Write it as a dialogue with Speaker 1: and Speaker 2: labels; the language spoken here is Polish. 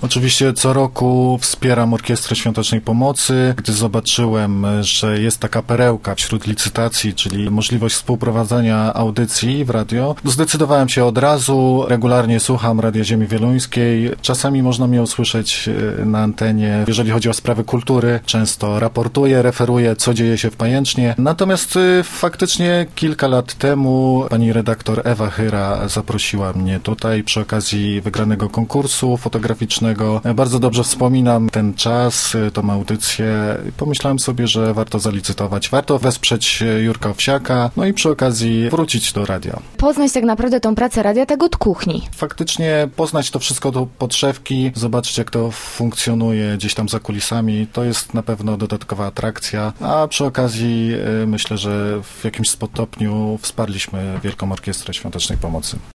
Speaker 1: Oczywiście co roku wspieram Orkiestrę Świątecznej Pomocy. Gdy zobaczyłem, że jest taka perełka wśród licytacji, czyli możliwość współprowadzenia audycji w radio, zdecydowałem się od razu. Regularnie słucham Radia Ziemi Wieluńskiej. Czasami można mnie usłyszeć na antenie. Jeżeli chodzi o sprawy kultury, często raportuję, referuję, co dzieje się w Pajęcznie. Natomiast faktycznie kilka lat temu pani redaktor Ewa Chyra zaprosiła mnie tutaj przy okazji wygranego konkursu fotograficznego. Bardzo dobrze wspominam ten czas, tą audycję. Pomyślałem sobie, że warto zalicytować, warto wesprzeć Jurka Owsiaka, no i przy okazji wrócić do radia.
Speaker 2: Poznać tak naprawdę tą pracę radia tak od kuchni.
Speaker 1: Faktycznie poznać to wszystko do podszewki, zobaczyć jak to funkcjonuje gdzieś tam za kulisami, to jest na pewno dodatkowa atrakcja, a przy okazji myślę, że w jakimś stopniu wsparliśmy Wielką Orkiestrę Świątecznej Pomocy.